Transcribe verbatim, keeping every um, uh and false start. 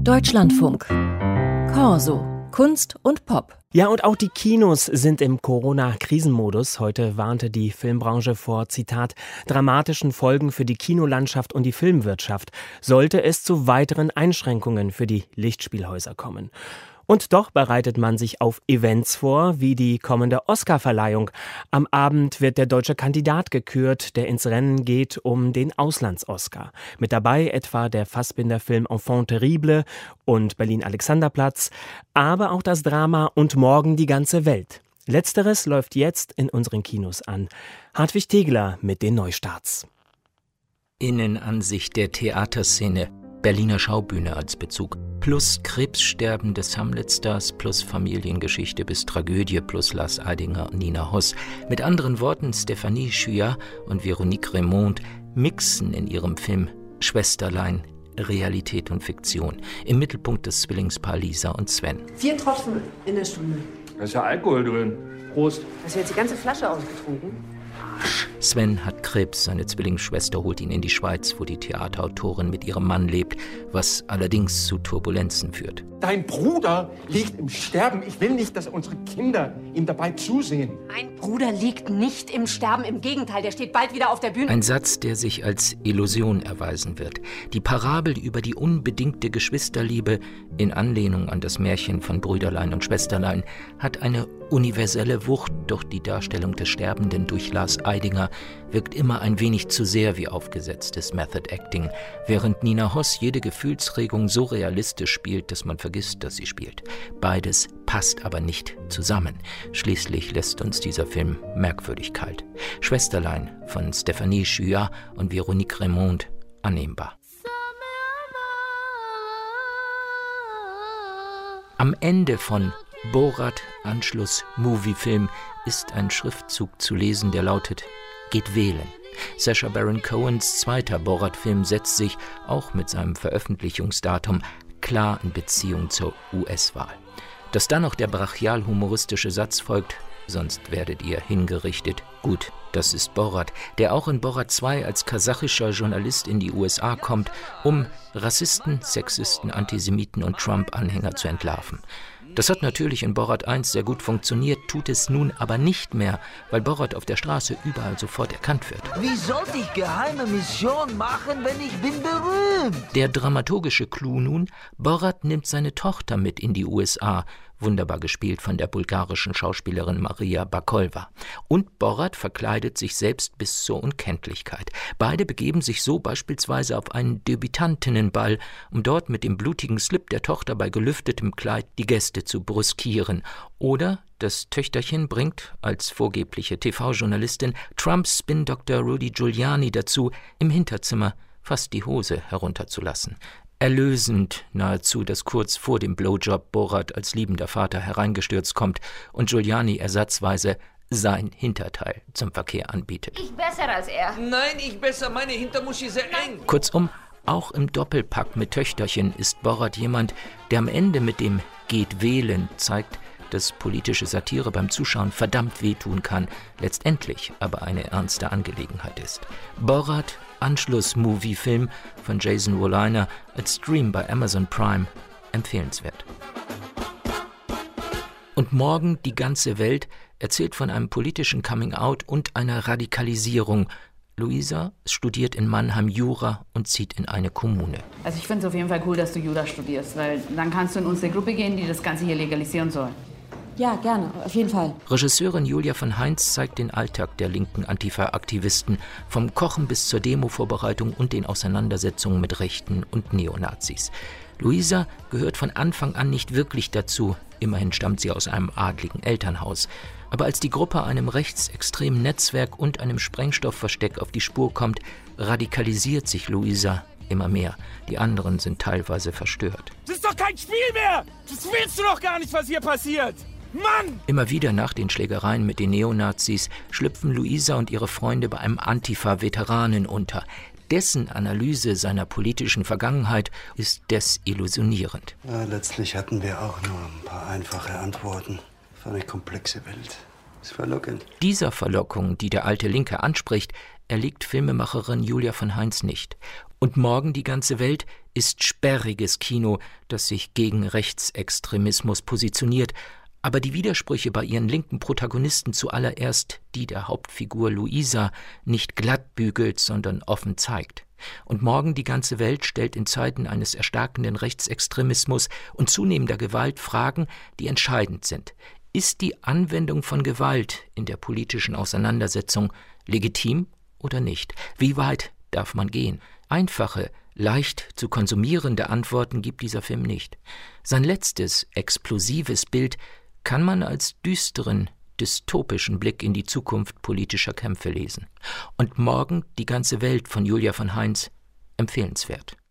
Deutschlandfunk. Corso. Kunst und Pop. Ja, und auch die Kinos sind im Corona-Krisenmodus. Heute warnte die Filmbranche vor, Zitat, dramatischen Folgen für die Kinolandschaft und die Filmwirtschaft, sollte es zu weiteren Einschränkungen für die Lichtspielhäuser kommen. Und doch bereitet man sich auf Events vor, wie die kommende Oscar-Verleihung. Am Abend wird der deutsche Kandidat gekürt, der ins Rennen geht um den Auslands-Oscar. Mit dabei etwa der Fassbinder-Film Enfant terrible und Berlin-Alexanderplatz, aber auch das Drama Und morgen die ganze Welt. Letzteres läuft jetzt in unseren Kinos an. Hartwig Tegler mit den Neustarts. Innenansicht der Theaterszene. Berliner Schaubühne als Bezug, plus Krebssterben des Hamlet-Stars, plus Familiengeschichte bis Tragödie, plus Lars Eidinger und Nina Hoss. Mit anderen Worten, Stéphanie Schuya und Véronique Reymond mixen in ihrem Film Schwesterlein Realität und Fiktion. Im Mittelpunkt des Zwillingspaar Lisa und Sven. Vier Tropfen in der Stunde. Da ist ja Alkohol drin. Prost. Hast du jetzt die ganze Flasche ausgetrunken? Sven hat Krebs, seine Zwillingsschwester holt ihn in die Schweiz, wo die Theaterautorin mit ihrem Mann lebt, was allerdings zu Turbulenzen führt. Dein Bruder liegt im Sterben. Ich will nicht, dass unsere Kinder ihm dabei zusehen. Mein Bruder liegt nicht im Sterben. Im Gegenteil, der steht bald wieder auf der Bühne. Ein Satz, der sich als Illusion erweisen wird. Die Parabel über die unbedingte Geschwisterliebe, in Anlehnung an das Märchen von Brüderlein und Schwesterlein, hat eine universelle Wucht, doch die Darstellung des Sterbenden durch Lars Eidinger wirkt immer ein wenig zu sehr wie aufgesetztes Method Acting, während Nina Hoss jede Gefühlsregung so realistisch spielt, dass man vergisst, dass sie spielt. Beides passt aber nicht zusammen. Schließlich lässt uns dieser Film merkwürdig kalt. Schwesterlein von Stéphanie Schuya und Véronique Reymond annehmbar. Am Ende von Borat Anschluss Moviefilm ist ein Schriftzug zu lesen, der lautet: Geht wählen. Sacha Baron Cohens zweiter Borat-Film setzt sich, auch mit seinem Veröffentlichungsdatum, klar in Beziehung zur U S-Wahl. Dass dann noch der brachial-humoristische Satz folgt: Sonst werdet ihr hingerichtet. Gut, das ist Borat, der auch in Borat zwei als kasachischer Journalist in die U S A kommt, um Rassisten, Sexisten, Antisemiten und Trump-Anhänger zu entlarven. Das hat natürlich in Borat eins sehr gut funktioniert, tut es nun aber nicht mehr, weil Borat auf der Straße überall sofort erkannt wird. Wie sollte ich geheime Mission machen, wenn ich bin berühmt? Der dramaturgische Clou nun: Borat nimmt seine Tochter mit in die U S A, wunderbar gespielt von der bulgarischen Schauspielerin Maria Bakalova. Und Borat verkleidet sich selbst bis zur Unkenntlichkeit. Beide begeben sich so beispielsweise auf einen Debütantinnenball, um dort mit dem blutigen Slip der Tochter bei gelüftetem Kleid die Gäste zu brüskieren. Oder das Töchterchen bringt als vorgebliche T V-Journalistin Trumps Spin-Doktor Rudy Giuliani dazu, im Hinterzimmer fast die Hose herunterzulassen. Erlösend nahezu, dass kurz vor dem Blowjob Borat als liebender Vater hereingestürzt kommt und Giuliani ersatzweise sein Hinterteil zum Verkehr anbietet. Ich besser als er. Nein, ich besser, meine Hintermuschi sehr eng. Kurzum, auch im Doppelpack mit Töchterchen ist Borat jemand, der am Ende mit dem Geht wählen zeigt, dass politische Satire beim Zuschauen verdammt wehtun kann, letztendlich aber eine ernste Angelegenheit ist. Borat Anschluss-Movie-Film von Jason Woliner als Stream bei Amazon Prime empfehlenswert. Und morgen die ganze Welt erzählt von einem politischen Coming-out und einer Radikalisierung. Luisa studiert in Mannheim Jura und zieht in eine Kommune. Also ich finde es auf jeden Fall cool, dass du Jura studierst, weil dann kannst du in unsere Gruppe gehen, die das Ganze hier legalisieren soll. Ja, gerne, auf jeden Fall. Regisseurin Julia von Heinz zeigt den Alltag der linken Antifa-Aktivisten, vom Kochen bis zur Demo-Vorbereitung und den Auseinandersetzungen mit Rechten und Neonazis. Luisa gehört von Anfang an nicht wirklich dazu, immerhin stammt sie aus einem adligen Elternhaus. Aber als die Gruppe einem rechtsextremen Netzwerk und einem Sprengstoffversteck auf die Spur kommt, radikalisiert sich Luisa immer mehr. Die anderen sind teilweise verstört. Das ist doch kein Spiel mehr! Das willst du doch gar nicht, was hier passiert! Mann! Immer wieder nach den Schlägereien mit den Neonazis schlüpfen Luisa und ihre Freunde bei einem Antifa-Veteranen unter. Dessen Analyse seiner politischen Vergangenheit ist desillusionierend. Ja, letztlich hatten wir auch nur ein paar einfache Antworten für eine komplexe Welt. ist verlockend. Dieser Verlockung, die der alte Linke anspricht, erliegt Filmemacherin Julia von Heinz nicht. Und Morgen die ganze Welt ist sperriges Kino, das sich gegen Rechtsextremismus positioniert, aber die Widersprüche bei ihren linken Protagonisten, zuallererst die der Hauptfigur Luisa, nicht glatt bügelt, sondern offen zeigt. Und Morgen die ganze Welt stellt in Zeiten eines erstarkenden Rechtsextremismus und zunehmender Gewalt Fragen, die entscheidend sind. Ist die Anwendung von Gewalt in der politischen Auseinandersetzung legitim oder nicht? Wie weit darf man gehen? Einfache, leicht zu konsumierende Antworten gibt dieser Film nicht. Sein letztes, explosives Bild kann man als düsteren, dystopischen Blick in die Zukunft politischer Kämpfe lesen. Und Morgen die ganze Welt von Julia von Heinz empfehlenswert.